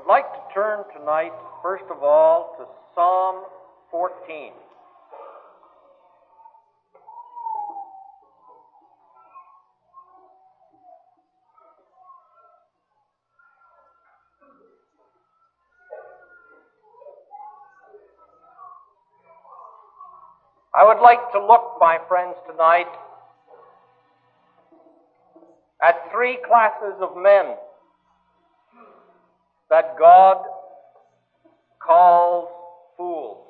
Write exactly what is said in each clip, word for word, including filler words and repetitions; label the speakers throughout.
Speaker 1: I'd like to turn tonight, first of all, to Psalm fourteen. I would like to look, my friends, tonight at three classes of men that God calls fools.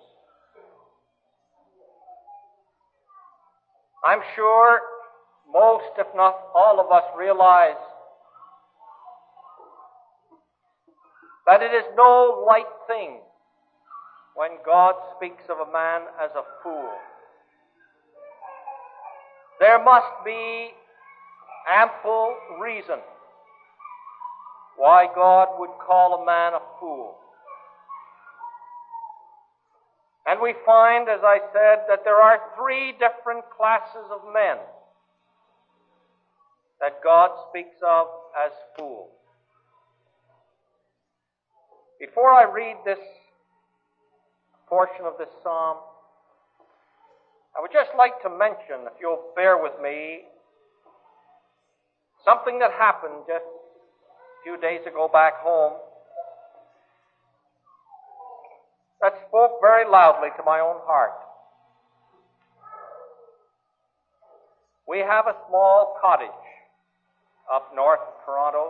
Speaker 1: I'm sure most, if not all of us, realize that it is no light thing when God speaks of a man as a fool. There must be ample reason why God would call a man a fool. And we find, as I said, that there are three different classes of men that God speaks of as fools. Before I read this portion of this psalm, I would just like to mention, if you'll bear with me, something that happened just a few days ago back home that spoke very loudly to my own heart. We have a small cottage up north of Toronto,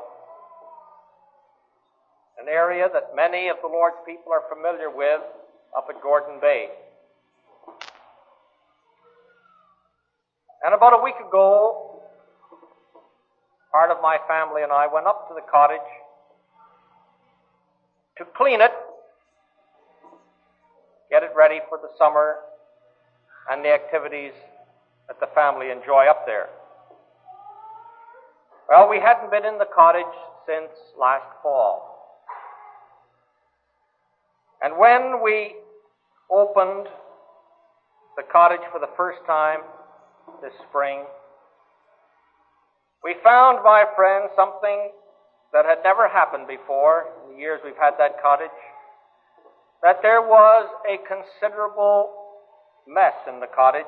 Speaker 1: an area that many of the Lord's people are familiar with up at Gordon Bay. And about a week ago, part of my family and I went up to the cottage to clean it, get it ready for the summer and the activities that the family enjoy up there. Well, we hadn't been in the cottage since last fall. And when we opened the cottage for the first time this spring, we found, my friends, something that had never happened before in the years we've had that cottage, that there was a considerable mess in the cottage.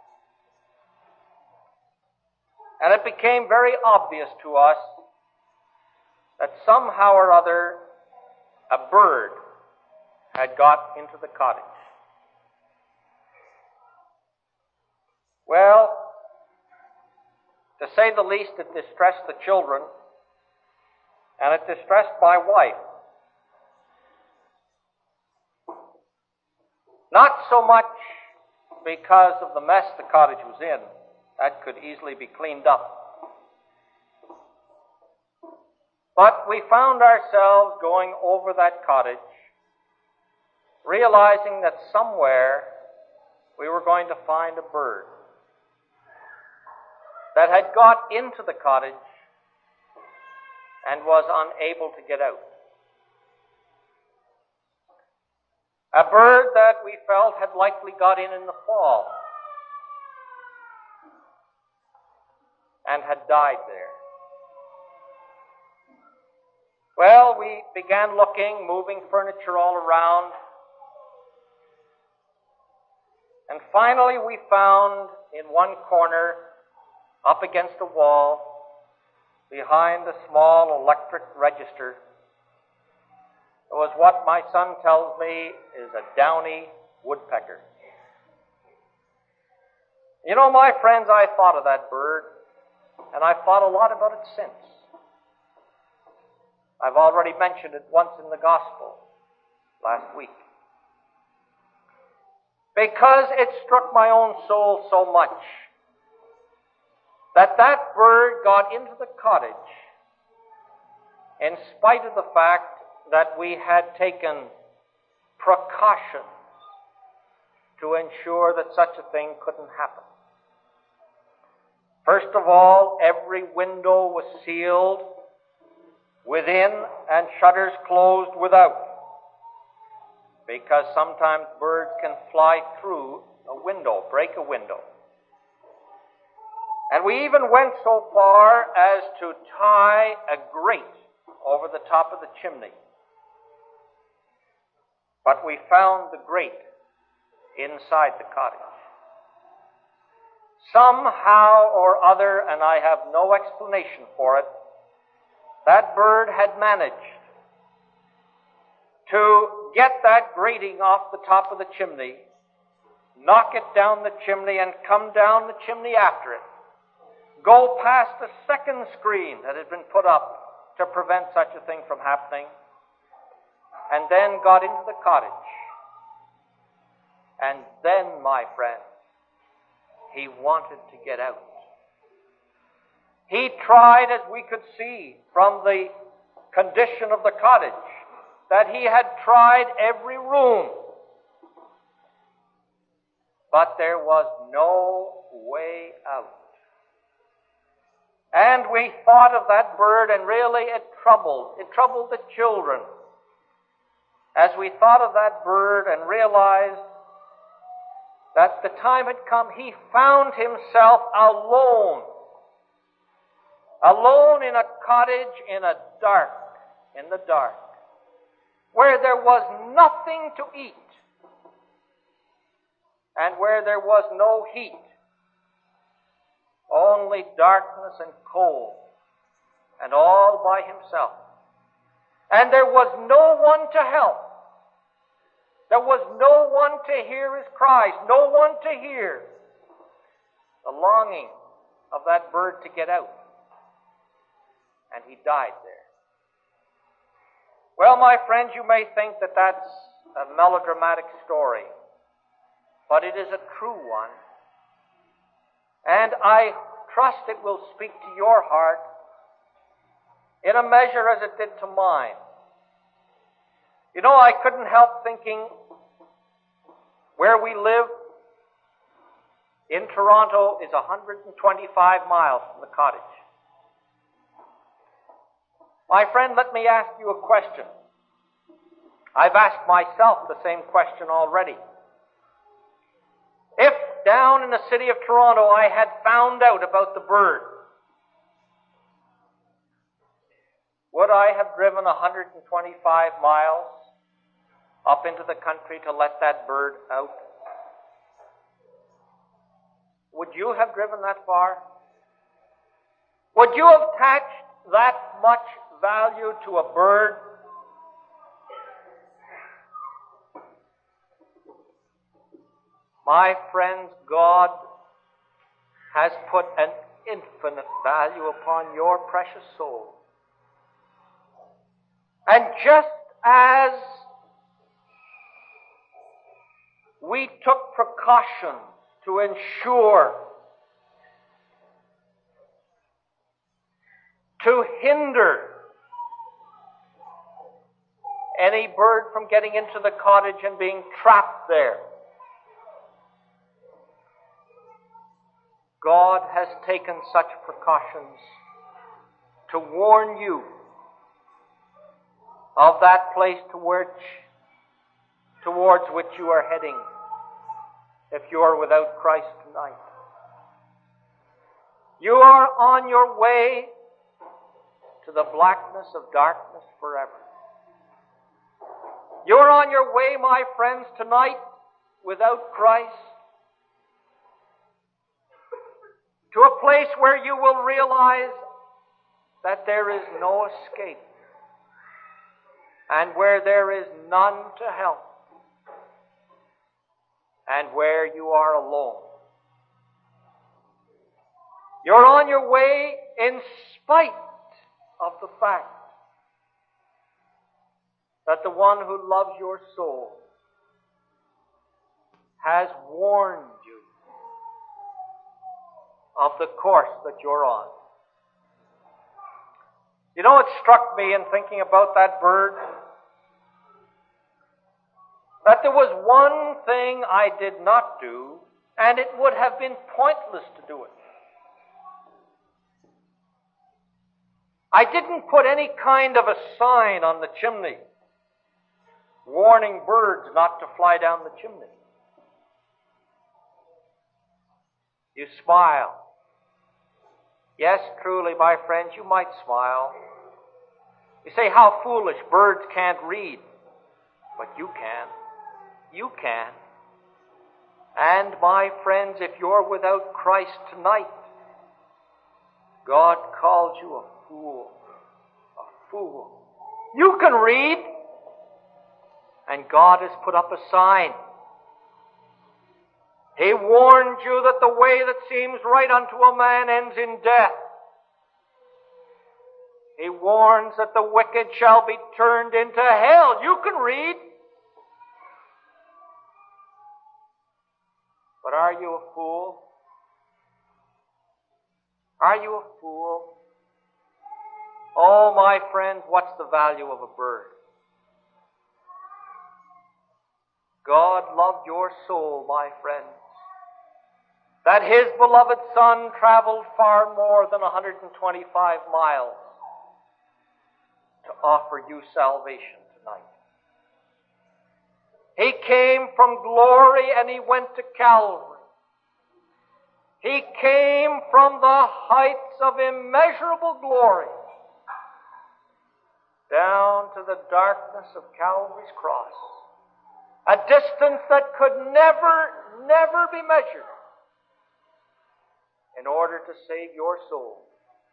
Speaker 1: And it became very obvious to us that somehow or other a bird had got into the cottage. Well, to say the least, it distressed the children, and it distressed my wife. Not so much because of the mess the cottage was in. That could easily be cleaned up. But we found ourselves going over that cottage, realizing that somewhere we were going to find a bird that had got into the cottage and was unable to get out. A bird that we felt had likely got in in the fall and had died there. Well, we began looking, moving furniture all around, and finally we found in one corner, up against a wall, behind a small electric register, it was what my son tells me is a downy woodpecker. You know, my friends, I thought of that bird, and I've thought a lot about it since. I've already mentioned it once in the gospel last week. Because it struck my own soul so much that that bird got into the cottage in spite of the fact that we had taken precautions to ensure that such a thing couldn't happen. First of all, every window was sealed within and shutters closed without, because sometimes birds can fly through a window, break a window. And we even went so far as to tie a grate over the top of the chimney But we found the grate inside the cottage. Somehow or other, and I have no explanation for it, that bird had managed to get that grating off the top of the chimney, knock it down the chimney, and come down the chimney after it, go past a second screen that had been put up to prevent such a thing from happening, and then got into the cottage. And then, my friend, he wanted to get out. He tried, as we could see from the condition of the cottage, that he had tried every room. But there was no way out. And we thought of that bird, and really it troubled. It troubled the children. As we thought of that bird and realized that the time had come, he found himself alone. Alone in a cottage in a dark, in the dark, where there was nothing to eat and where there was no heat, only darkness and cold, and all by himself. And there was no one to help. There was no one to hear his cries, no one to hear the longing of that bird to get out. And he died there. Well, my friends, you may think that that's a melodramatic story, but it is a true one. And I trust it will speak to your heart in a measure as it did to mine. You know, I couldn't help thinking where we live in Toronto is one hundred twenty-five miles from the cottage. My friend, let me ask you a question. I've asked myself the same question already. If down in the city of Toronto I had found out about the bird, would I have driven one hundred twenty-five miles up into the country to let that bird out? Would you have driven that far? Would you have attached that much value to a bird? My friends, God has put an infinite value upon your precious soul. And just as we took precautions to ensure, to hinder any bird from getting into the cottage and being trapped there, God has taken such precautions to warn you of that place to which, towards which you are heading if you are without Christ tonight. You are on your way to the blackness of darkness forever. You're on your way, my friends, tonight without Christ to a place where you will realize that there is no escape and where there is none to help and where you are alone. You're on your way in spite of the fact that the one who loves your soul has warned you of the course that you're on. You know, it struck me in thinking about that bird that there was one thing I did not do, and it would have been pointless to do it. I didn't put any kind of a sign on the chimney warning birds not to fly down the chimney. You smile. Yes, truly, my friends, you might smile. You say, how foolish, birds can't read. But you can. You can. And my friends, if you're without Christ tonight, God calls you a fool. A fool. You can read. And God has put up a sign. He warned you that the way that seems right unto a man ends in death. He warns that the wicked shall be turned into hell. You can read. But are you a fool? Are you a fool? Oh, my friends, what's the value of a bird? God loved your soul, my friends, that His beloved Son traveled far more than one hundred twenty-five miles to offer you salvation tonight. He came from glory and He went to Calvary. He came from the heights of immeasurable glory down to the darkness of Calvary's cross. A distance that could never, never be measured in order to save your soul.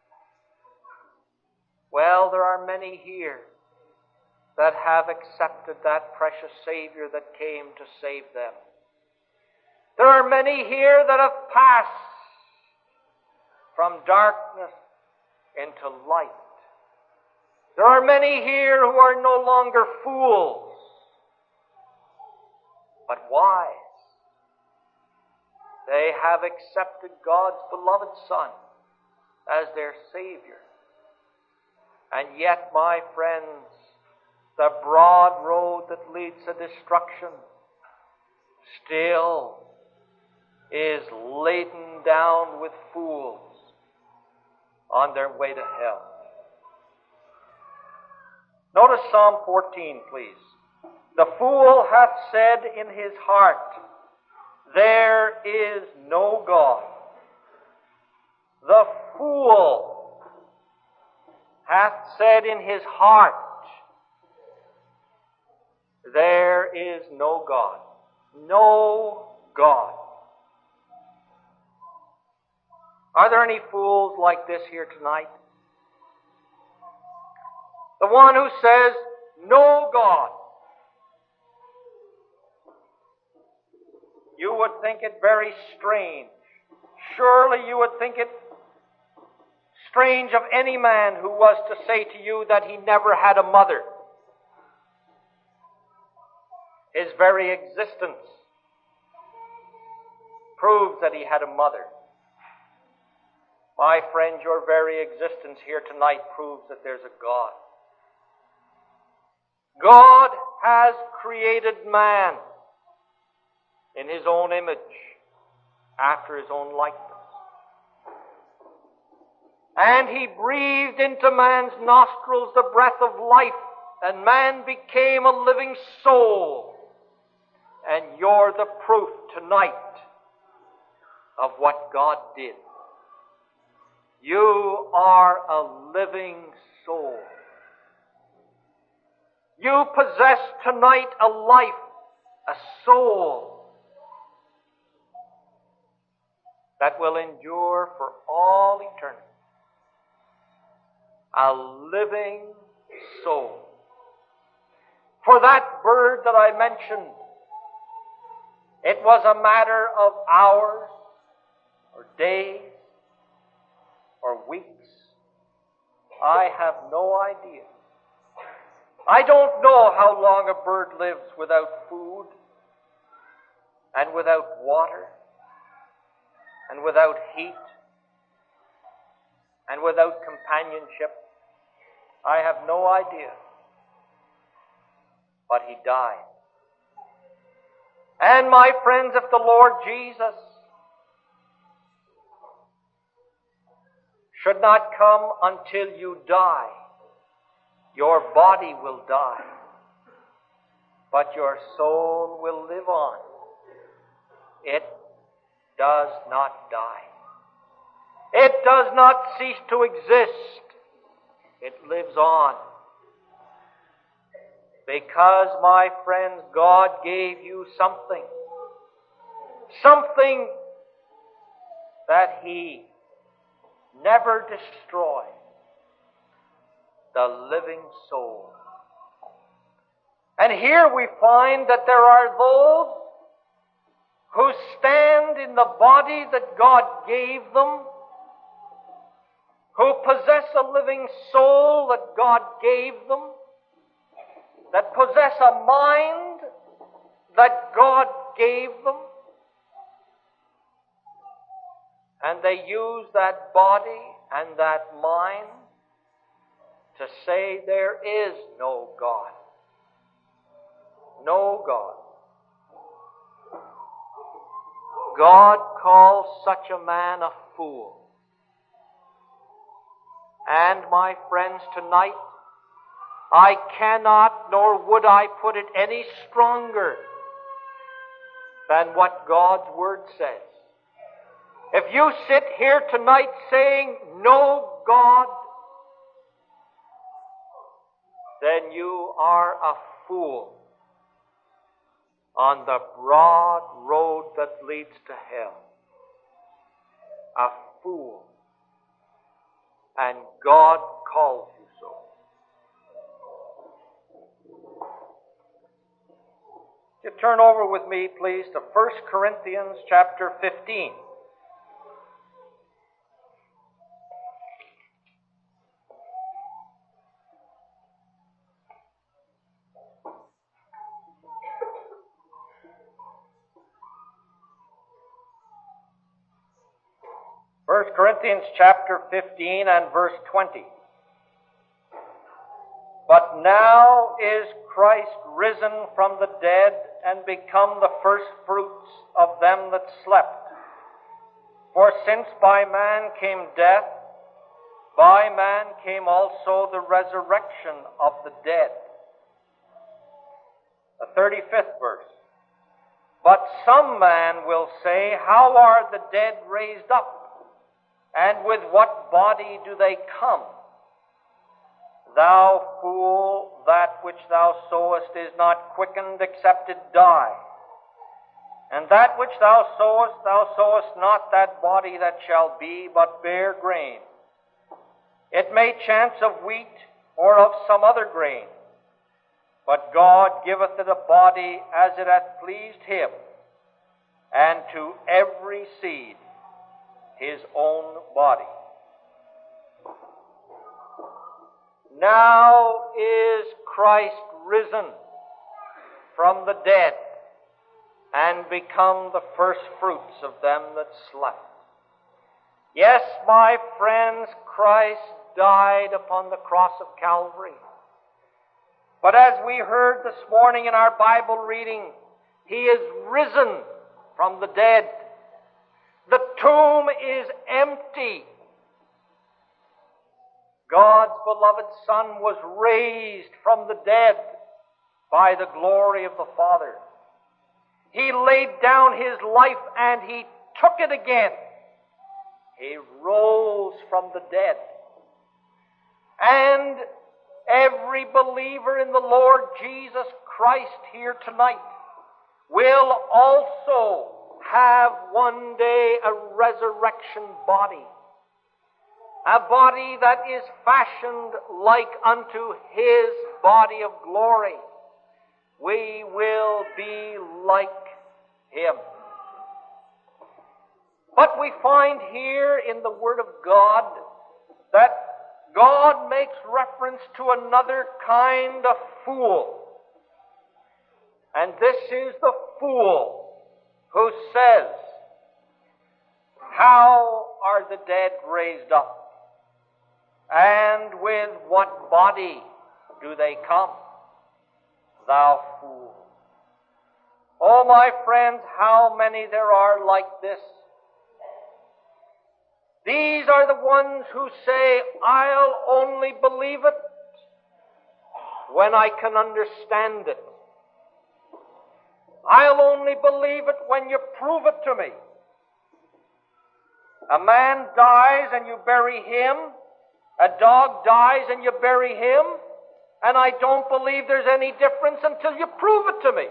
Speaker 1: Well, there are many here that have accepted that precious Savior that came to save them. There are many here that have passed from darkness into light. There are many here who are no longer fools, but wise. They have accepted God's beloved Son as their Savior. And yet, my friends, the broad road that leads to destruction still is laden down with fools on their way to hell. Notice Psalm fourteen, please. The fool hath said in his heart, there is no God. The fool hath said in his heart, there is no God. No God. Are there any fools like this here tonight? The one who says, no God. You would think it very strange. Surely you would think it strange of any man who was to say to you that he never had a mother. His very existence proves that he had a mother. My friend, your very existence here tonight proves that there's a God. God has created man in His own image, after His own likeness. And He breathed into man's nostrils the breath of life, and man became a living soul. And you're the proof tonight of what God did. You are a living soul. You possess tonight a life, a soul that will endure for all eternity. A living soul. For that bird that I mentioned, it was a matter of hours or days or weeks. I have no idea. I don't know how long a bird lives without food and without water and without heat and without companionship. I have no idea. But he died. And my friends, if the Lord Jesus should not come until you die, your body will die, but your soul will live on. It does not die. It does not cease to exist. It lives on. Because, my friends, God gave you something. Something that He never destroyed. The living soul. And here we find that there are those who stand in the body that God gave them, who possess a living soul that God gave them, that possess a mind that God gave them, and they use that body and that mind to say there is no God. No God. God calls such a man a fool. And, my friends, tonight, I cannot nor would I put it any stronger than what God's Word says. If you sit here tonight saying, no God, then you are a fool on the broad road that leads to hell. A fool. And God calls you so. You turn over with me, please, to First Corinthians chapter fifteen. First Corinthians chapter fifteen and verse twenty. But now is Christ risen from the dead and become the first fruits of them that slept. For since by man came death, by man came also the resurrection of the dead. The thirty-fifth verse. But some man will say, how are the dead raised up? And with what body do they come? Thou fool, that which thou sowest is not quickened except it die. And that which thou sowest, thou sowest not that body that shall be, but bare grain. It may chance of wheat or of some other grain. But God giveth it a body as it hath pleased Him, and to every seed His own body. Now is Christ risen from the dead and become the first fruits of them that slept. Yes, my friends, Christ died upon the cross of Calvary. But as we heard this morning in our Bible reading, He is risen from the dead. The tomb is empty. God's beloved Son was raised from the dead by the glory of the Father. He laid down His life and He took it again. He rose from the dead. And every believer in the Lord Jesus Christ here tonight will also have one day a resurrection body. A body that is fashioned like unto His body of glory. We will be like Him. But we find here in the Word of God that God makes reference to another kind of fool. And this is the fool who says, how are the dead raised up? And with what body do they come? Thou fool. Oh, my friends, how many there are like this. These are the ones who say, I'll only believe it when I can understand it. I'll only believe it when you prove it to me. A man dies and you bury him. A dog dies and you bury him. And I don't believe there's any difference until you prove it to me.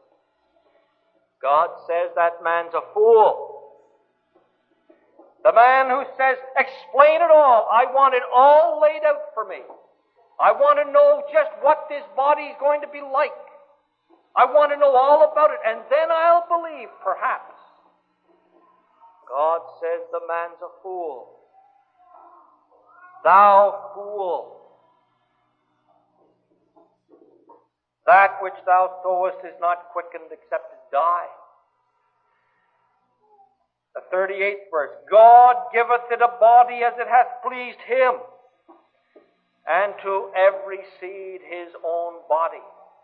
Speaker 1: God says that man's a fool. The man who says, explain it all. I want it all laid out for me. I want to know just what this body is going to be like. I want to know all about it, and then I'll believe, perhaps. God says the man's a fool. Thou fool. That which thou sowest is not quickened except it die. The thirty-eighth verse. God giveth it a body as it hath pleased him, and to every seed his own body.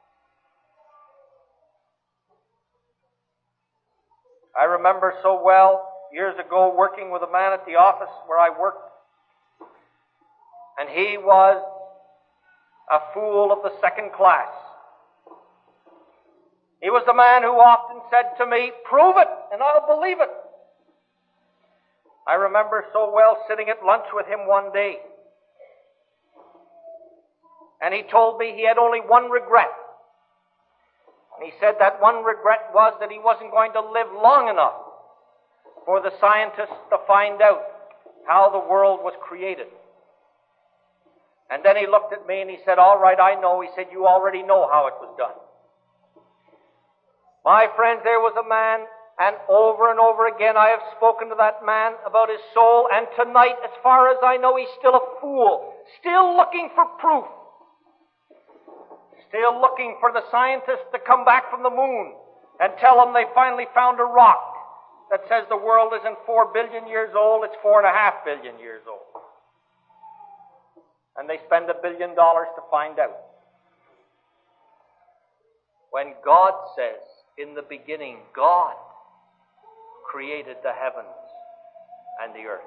Speaker 1: I remember so well, years ago, working with a man at the office where I worked, and he was a fool of the second class. He was the man who often said to me, prove it, and I'll believe it. I remember so well sitting at lunch with him one day, and he told me he had only one regret. And he said that one regret was that he wasn't going to live long enough for the scientists to find out how the world was created. And then he looked at me and he said, all right, I know. He said, you already know how it was done. My friends, there was a man, and over and over again I have spoken to that man about his soul, and tonight, as far as I know, he's still a fool, still looking for proof, still looking for the scientists to come back from the moon and tell them they finally found a rock that says the world isn't four billion years old, it's four and a half billion years old. And they spend a billion dollars to find out. When God says, in the beginning, God created the heavens and the earth.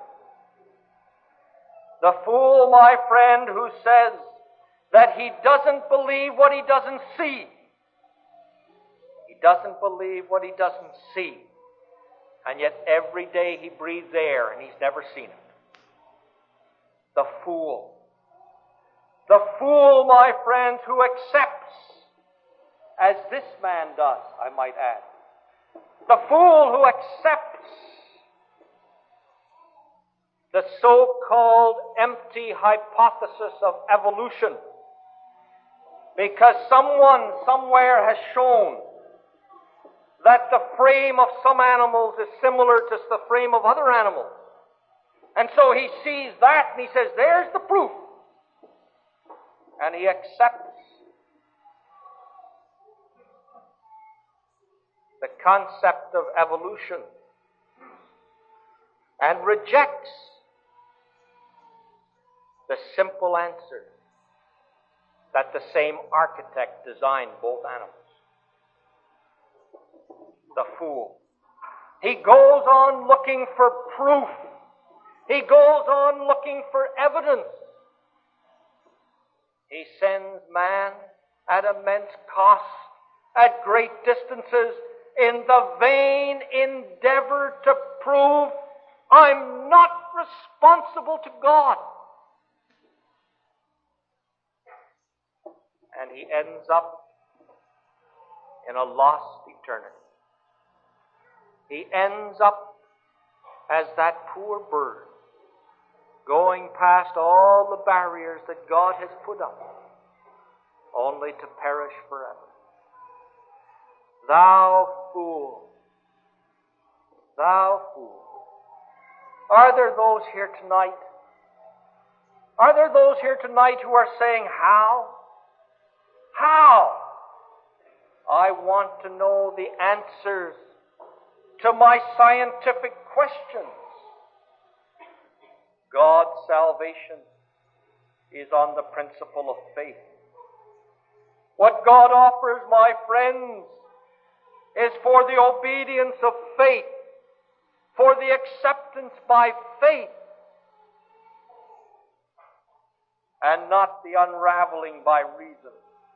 Speaker 1: The fool, my friend, who says that he doesn't believe what he doesn't see. He doesn't believe what he doesn't see. And yet every day he breathes air and he's never seen it. The fool. The fool, my friends, who accepts, as this man does, I might add. The fool who accepts the so-called empty hypothesis of evolution because someone somewhere has shown that the frame of some animals is similar to the frame of other animals. And so he sees that and he says, there's the proof. And he accepts the concept of evolution and rejects the simple answer that the same architect designed both animals. The fool. He goes on looking for proof. He goes on looking for evidence. He sends man at immense cost, at great distances, in the vain endeavor to prove I'm not responsible to God. And he ends up in a lost eternity. He ends up as that poor bird, going past all the barriers that God has put up, only to perish forever. Thou fool, thou fool. Are there those here tonight? Are there those here tonight who are saying, how? How? I want to know the answers to my scientific questions. God's salvation is on the principle of faith. What God offers, my friends, is for the obedience of faith, for the acceptance by faith, and not the unraveling by reason.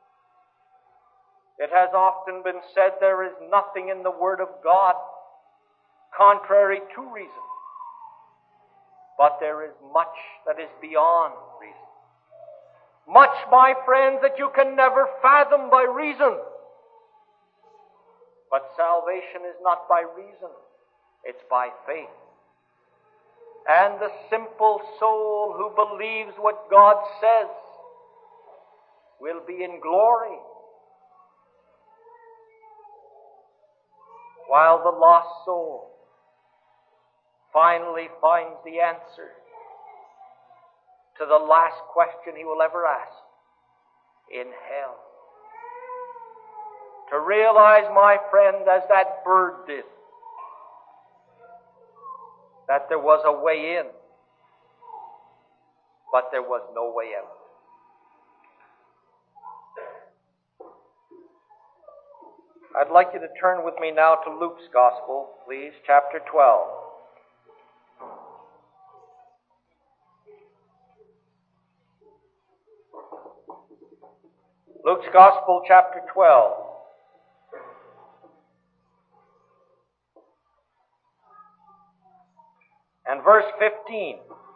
Speaker 1: It has often been said there is nothing in the Word of God contrary to reason, but there is much that is beyond reason. Much, my friends, that you can never fathom by reason. But salvation is not by reason. It's by faith. And the simple soul who believes what God says will be in glory, while the lost soul finally finds the answer to the last question he will ever ask in hell. To realize, my friend, as that bird did, that there was a way in, but there was no way out. I'd like you to turn with me now to Luke's Gospel, please, chapter twelve. Luke's Gospel, chapter twelve. And verse fifteen.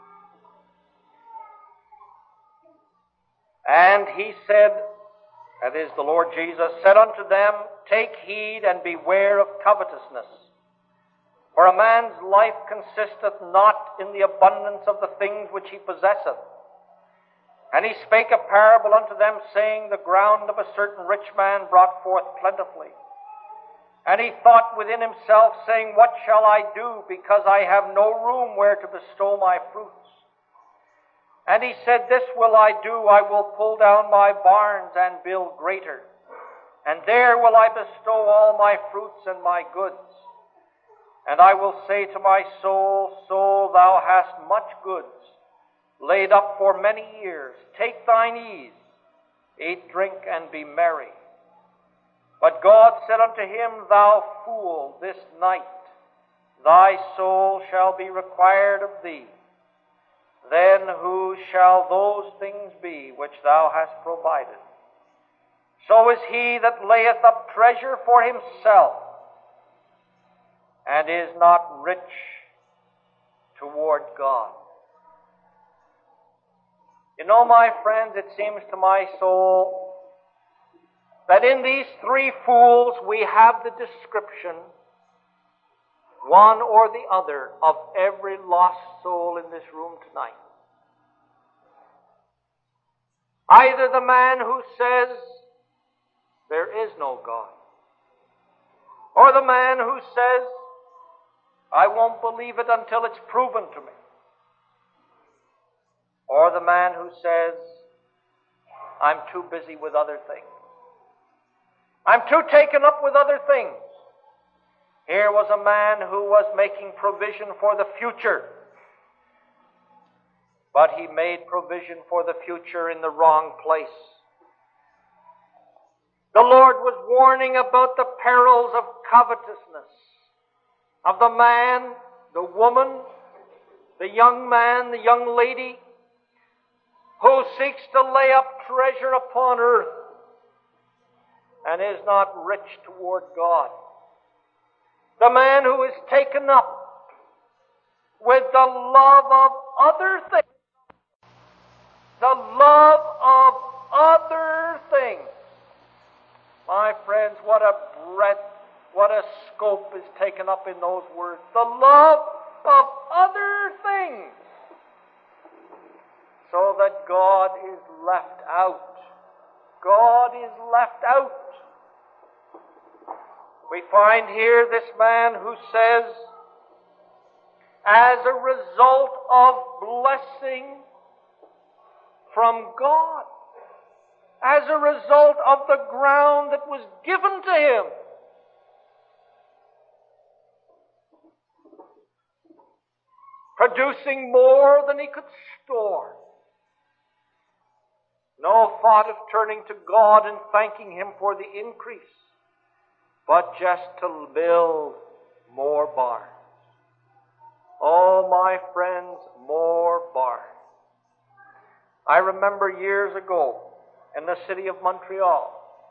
Speaker 1: And he said, that is, the Lord Jesus said unto them, Take heed and beware of covetousness. For a man's life consisteth not in the abundance of the things which he possesseth. And he spake a parable unto them, saying, The ground of a certain rich man brought forth plentifully. And he thought within himself, saying, What shall I do, because I have no room where to bestow my fruits? And he said, This will I do, I will pull down my barns and build greater. And there will I bestow all my fruits and my goods. And I will say to my soul, Soul, thou hast much goods laid up for many years. Take thine ease, eat, drink, and be merry. But God said unto him, Thou fool, this night thy soul shall be required of thee. Then whose shall those things be which thou hast provided? So is he that layeth up treasure for himself, and is not rich toward God. You know, my friends, it seems to my soul that in these three fools we have the description, one or the other, of every lost soul in this room tonight. Either the man who says, there is no God, or the man who says, I won't believe it until it's proven to me, or the man who says, I'm too busy with other things. I'm too taken up with other things. Here was a man who was making provision for the future, but he made provision for the future in the wrong place. The Lord was warning about the perils of covetousness, of the man, the woman, the young man, the young lady, who seeks to lay up treasure upon earth and is not rich toward God. The man who is taken up with the love of other things. The love of other things. My friends, what a breadth, what a scope is taken up in those words. The love of other things. So that God is left out. God is left out. We find here this man who says, as a result of blessing from God, as a result of the ground that was given to him, producing more than he could store. No thought of turning to God and thanking Him for the increase, but just to build more barns. Oh, my friends, more barns. I remember years ago in the city of Montreal.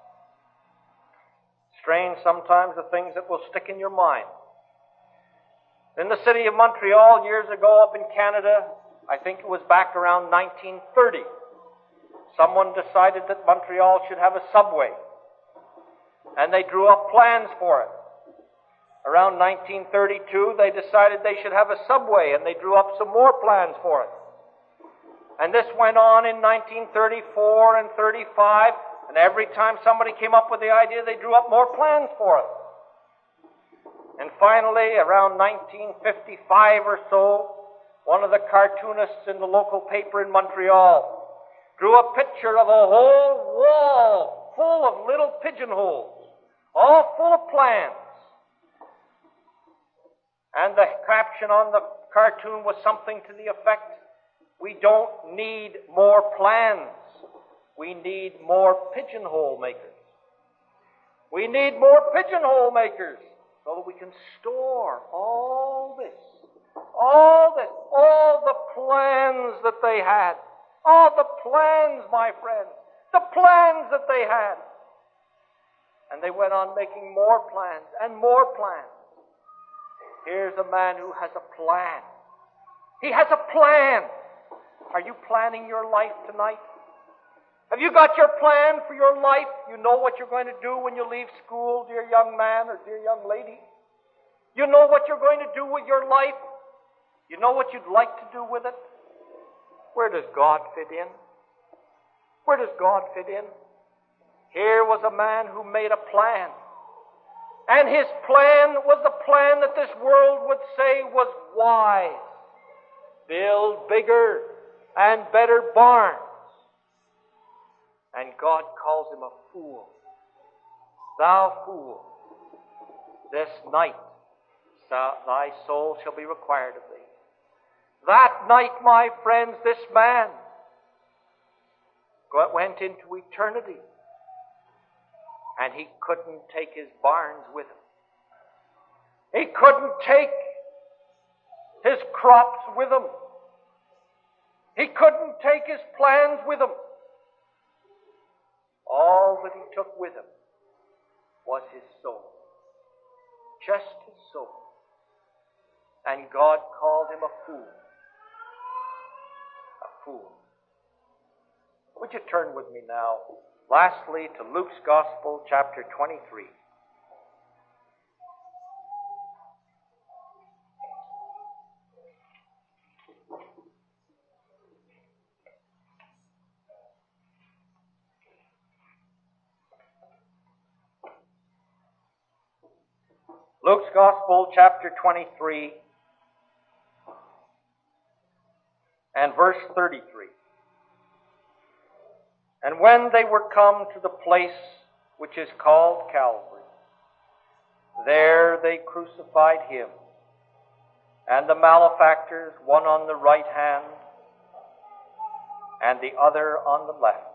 Speaker 1: Strange sometimes the things that will stick in your mind. In the city of Montreal years ago up in Canada, I think it was back around nineteen thirty, someone decided that Montreal should have a subway, and they drew up plans for it. Around nineteen thirty-two, they decided they should have a subway, and they drew up some more plans for it. And this went on in nineteen thirty-four and thirty-five, and every time somebody came up with the idea, they drew up more plans for it. And finally, around nineteen fifty-five or so, one of the cartoonists in the local paper in Montreal drew a picture of a whole wall full of little pigeonholes, all full of plans. And the caption on the cartoon was something to the effect, "We don't need more plans. We need more pigeonhole makers. We need more pigeonhole makers so that we can store all this, all this, all the plans that they had. All the plans, my friends, the plans that they had." And they went on making more plans and more plans. Here's a man who has a plan. He has a plan. Are you planning your life tonight? Have you got your plan for your life? You know what you're going to do when you leave school, dear young man or dear young lady? You know what you're going to do with your life? You know what you'd like to do with it? Where does God fit in? Where does God fit in? Here was a man who made a plan. And his plan was the plan that this world would say was wise. Build bigger and better barns. And God calls him a fool. Thou fool, this night thy soul shall be required of thee. That night, my friends, this man went into eternity. And he couldn't take his barns with him. He couldn't take his crops with him. He couldn't take his plans with him. All that he took with him was his soul. Just his soul. And God called him a fool. A fool. Would you turn with me now, lastly, to Luke's Gospel, chapter twenty-three. Luke's Gospel, chapter twenty-three, and verse thirty-three. And when they were come to the place which is called Calvary, there they crucified him, and the malefactors, one on the right hand, and the other on the left.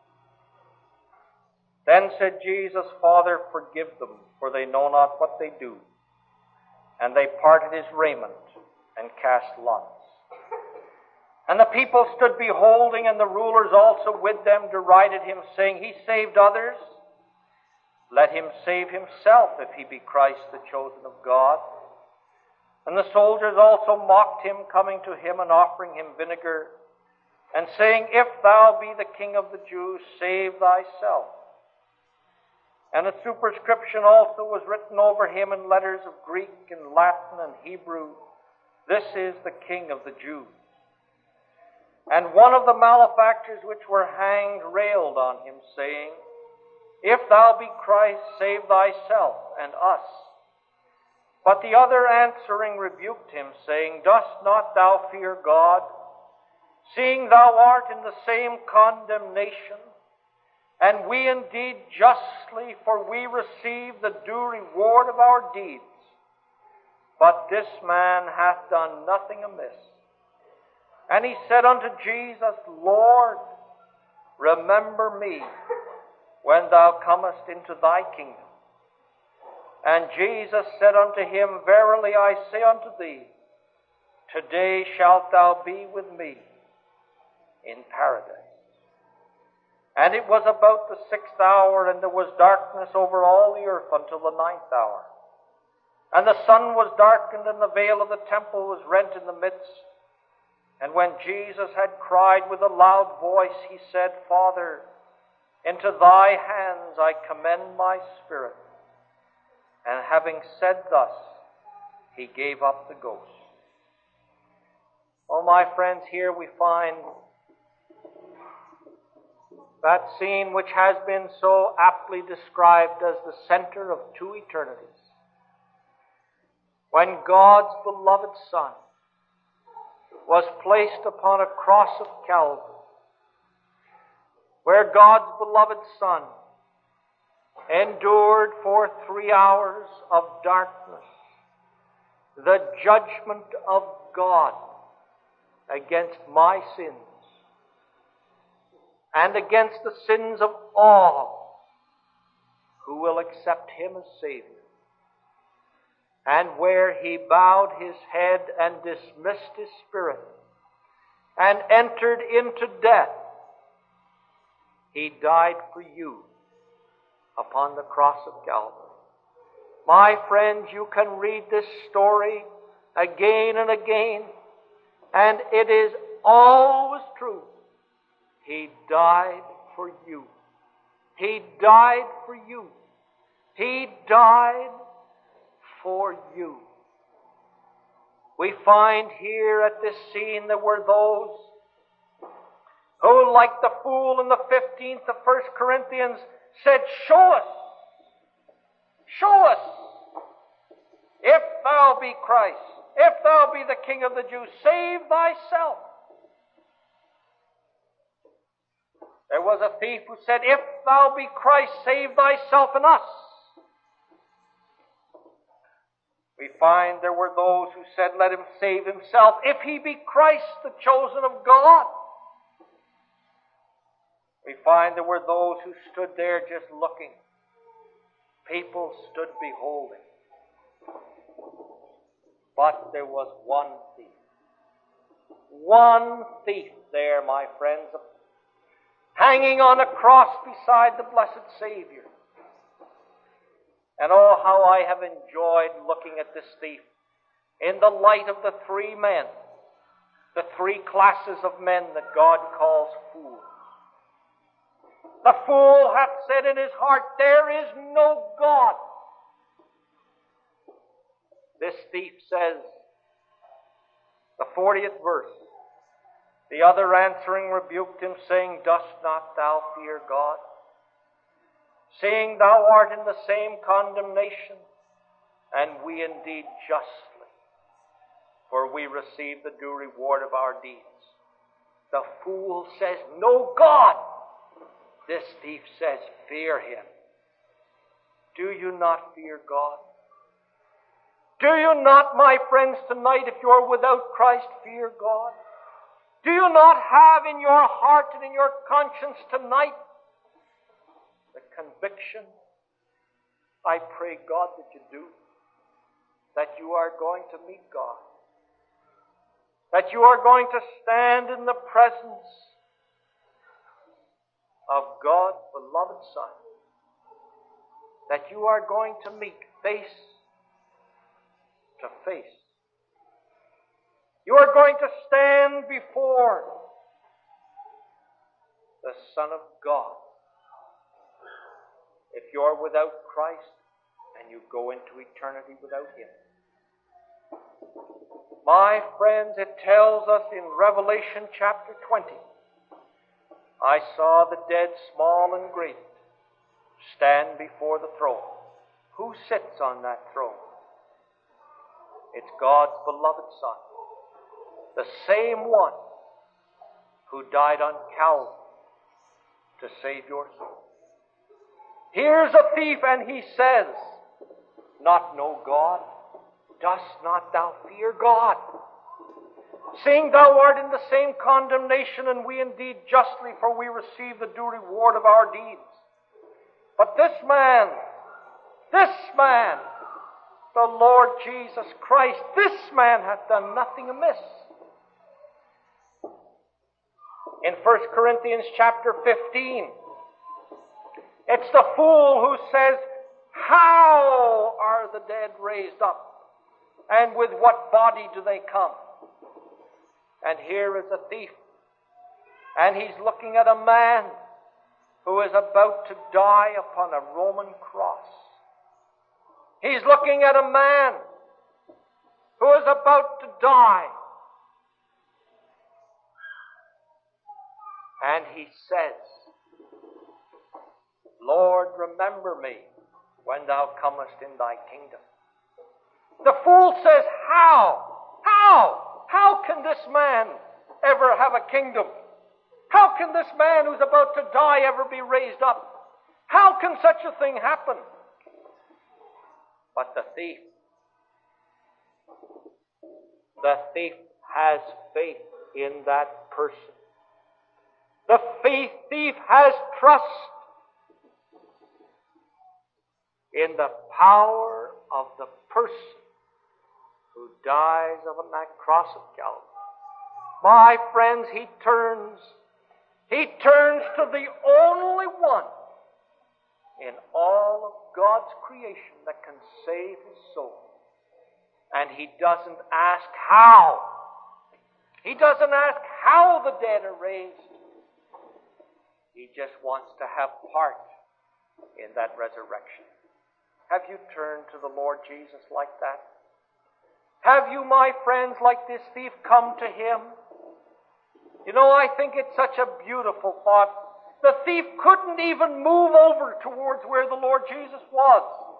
Speaker 1: Then said Jesus, Father, forgive them, for they know not what they do. And they parted his raiment, and cast lots. And the people stood beholding, and the rulers also with them derided him, saying, He saved others. Let him save himself, if he be Christ, the chosen of God. And the soldiers also mocked him, coming to him and offering him vinegar, and saying, If thou be the King of the Jews, save thyself. And a superscription also was written over him in letters of Greek and Latin and Hebrew, This is the King of the Jews. And one of the malefactors which were hanged railed on him, saying, If thou be Christ, save thyself and us. But the other answering rebuked him, saying, Dost not thou fear God, seeing thou art in the same condemnation? And we indeed justly, for we receive the due reward of our deeds. But this man hath done nothing amiss. And he said unto Jesus, Lord, remember me when thou comest into thy kingdom. And Jesus said unto him, Verily I say unto thee, today shalt thou be with me in paradise. And it was about the sixth hour, and there was darkness over all the earth until the ninth hour. And the sun was darkened, and the veil of the temple was rent in the midst. And when Jesus had cried with a loud voice, he said, Father, into thy hands I commend my spirit. And having said thus, he gave up the ghost. Oh, my friends, here we find that scene which has been so aptly described as the center of two eternities. When God's beloved Son was placed upon a cross of Calvary, where God's beloved Son endured for three hours of darkness the judgment of God against my sins and against the sins of all who will accept him as Savior. And where he bowed his head and dismissed his spirit and entered into death, he died for you upon the cross of Calvary. My friends, you can read this story again and again, and it is always true. He died for you. He died for you. He died for you. We find here at this scene there were those who, like the fool in the fifteenth of First Corinthians, said, Show us, show us, if thou be Christ, if thou be the King of the Jews, save thyself. There was a thief who said, If thou be Christ, save thyself and us. We find there were those who said, Let him save himself, if he be Christ, the chosen of God. We find there were those who stood there just looking. People stood beholding. But there was one thief. One thief there, my friends, hanging on a cross beside the blessed Savior. And oh, how I have enjoyed looking at this thief in the light of the three men, the three classes of men that God calls fools. The fool hath said in his heart, There is no God. This thief says, the fortieth verse, The other answering rebuked him, saying, Dost not thou fear God? Seeing thou art in the same condemnation, and we indeed justly, for we receive the due reward of our deeds. The fool says, No God. This thief says, Fear him. Do you not fear God? Do you not, my friends, tonight, if you are without Christ, fear God? Do you not have in your heart and in your conscience tonight the conviction, I pray God that you do, that you are going to meet God, that you are going to stand in the presence of God's beloved Son, that you are going to meet face to face. You are going to stand before the Son of God. If you're without Christ, and you go into eternity without Him. My friends, it tells us in Revelation chapter twenty, I saw the dead, small and great, stand before the throne. Who sits on that throne? It's God's beloved Son, the same one who died on Calvary to save your soul. Here's a thief, and he says, Not know God? Dost not thou fear God? Seeing thou art in the same condemnation, and we indeed justly, for we receive the due reward of our deeds. But this man, this man, the Lord Jesus Christ, this man hath done nothing amiss. In First Corinthians chapter fifteen, it's the fool who says, How are the dead raised up? And with what body do they come? And here is a thief. And he's looking at a man who is about to die upon a Roman cross. He's looking at a man who is about to die. And he says, Lord, remember me when thou comest in thy kingdom. The fool says, how? How? How can this man ever have a kingdom? How can this man who's about to die ever be raised up? How can such a thing happen? But the thief, the thief has faith in that person. The thief, thief has trust in the power of the person who dies on that cross of Calvary. My friends, he turns, he turns to the only one in all of God's creation that can save his soul. And he doesn't ask how. He doesn't ask how the dead are raised. He just wants to have part in that resurrection. Have you turned to the Lord Jesus like that? Have you, my friends, like this thief, come to him? You know, I think it's such a beautiful thought. The thief couldn't even move over towards where the Lord Jesus was.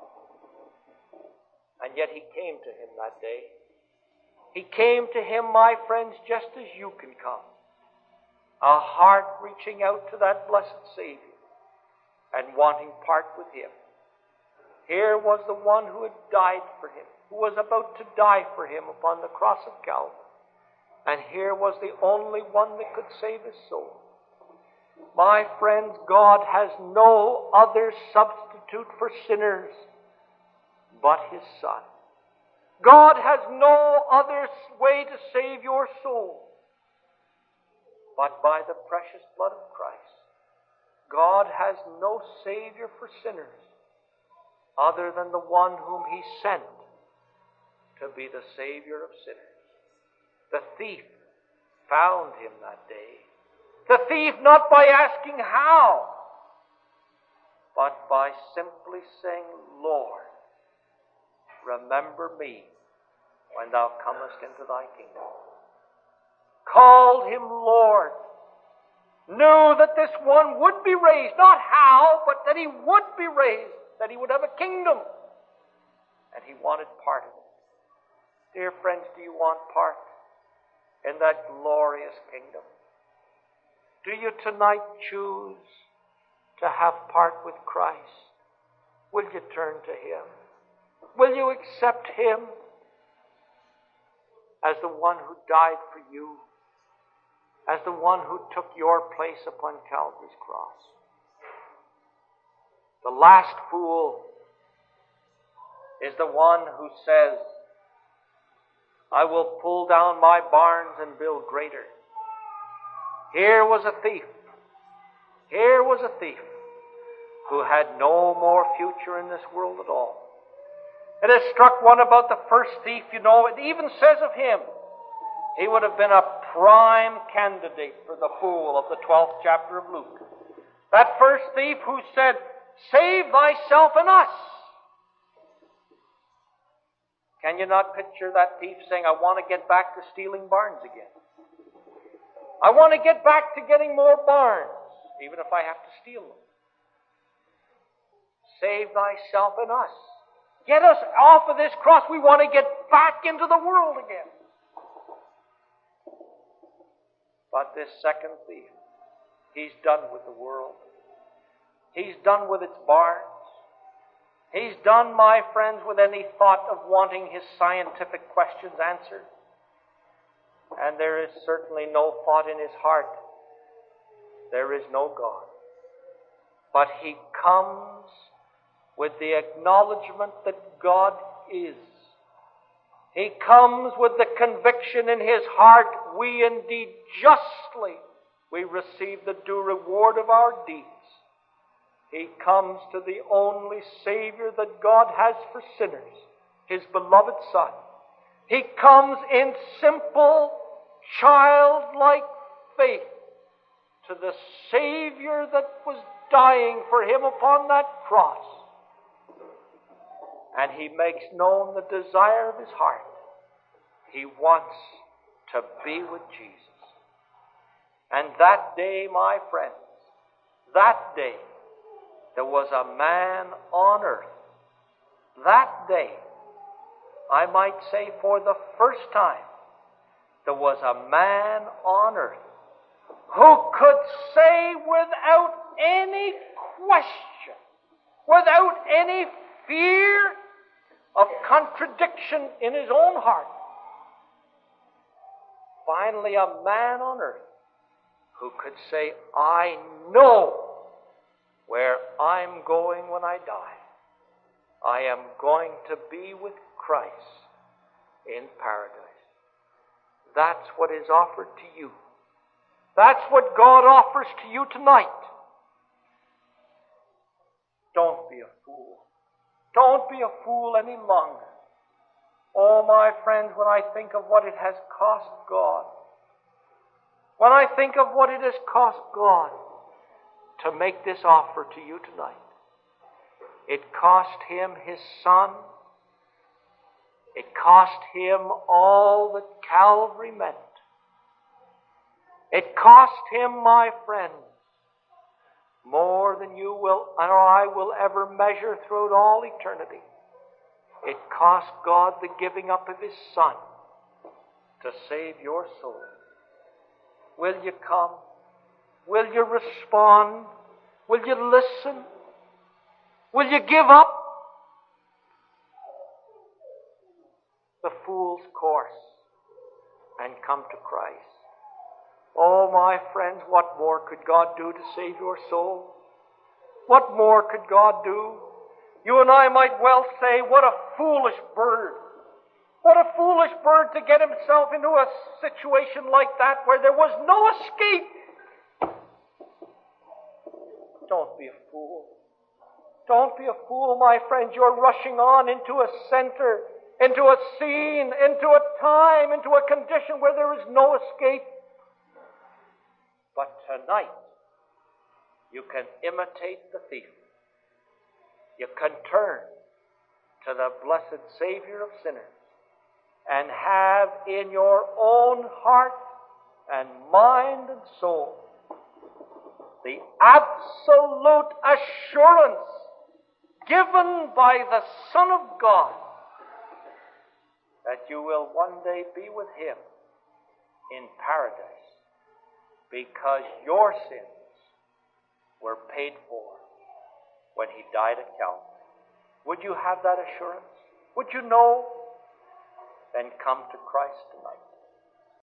Speaker 1: And yet he came to him that day. He came to him, my friends, just as you can come. A heart reaching out to that blessed Savior and wanting part with him. Here was the one who had died for him, who was about to die for him upon the cross of Calvary. And here was the only one that could save his soul. My friends, God has no other substitute for sinners but his Son. God has no other way to save your soul but by the precious blood of Christ. God has no Savior for sinners other than the one whom he sent to be the Savior of sinners. The thief found him that day. The thief not by asking how, but by simply saying, Lord, remember me when thou comest into thy kingdom. Called him Lord. Knew that this one would be raised. Not how, but that he would be raised. That he would have a kingdom. And he wanted part of it. Dear friends, do you want part in that glorious kingdom? Do you tonight choose to have part with Christ? Will you turn to him? Will you accept him as the one who died for you? As the one who took your place upon Calvary's cross? The last fool is the one who says, I will pull down my barns and build greater. Here was a thief. Here was a thief who had no more future in this world at all. It has struck one about the first thief, you know, it even says of him, he would have been a prime candidate for the fool of the twelfth chapter of Luke. That first thief who said, save thyself and us. Can you not picture that thief saying, I want to get back to stealing barns again? I want to get back to getting more barns, even if I have to steal them. Save thyself and us. Get us off of this cross. We want to get back into the world again. But this second thief, he's done with the world. He's done with its barns. He's done, my friends, with any thought of wanting his scientific questions answered. And there is certainly no thought in his heart. There is no God. But he comes with the acknowledgement that God is. He comes with the conviction in his heart, we indeed justly, we receive the due reward of our deeds. He comes to the only Savior that God has for sinners, his beloved Son. He comes in simple childlike faith to the Savior that was dying for him upon that cross. And he makes known the desire of his heart. He wants to be with Jesus. And that day, my friends, that day, there was a man on earth. That day, I might say for the first time, there was a man on earth who could say without any question, without any fear of contradiction in his own heart, finally a man on earth who could say, I know where I'm going when I die. I am going to be with Christ in paradise. That's what is offered to you. That's what God offers to you tonight. Don't be a fool. Don't be a fool any longer. Oh, my friends, when I think of what it has cost God, when I think of what it has cost God to make this offer to you tonight, it cost him his Son. It cost him all that Calvary meant. It cost him, my friends, more than you will or I will ever measure throughout all eternity. It cost God the giving up of his Son to save your soul. Will you come? Will you respond? Will you listen? Will you give up the fool's course and come to Christ? Oh, my friends, what more could God do to save your soul? What more could God do? You and I might well say, what a foolish bird. What a foolish bird to get himself into a situation like that where there was no escape. Don't be a fool. Don't be a fool, my friend. You're rushing on into a center, into a scene, into a time, into a condition where there is no escape. But tonight, you can imitate the thief. You can turn to the blessed Savior of sinners and have in your own heart and mind and soul the absolute assurance given by the Son of God that you will one day be with him in paradise, because your sins were paid for when he died at Calvary. Would you have that assurance? Would you know? Then come to Christ tonight.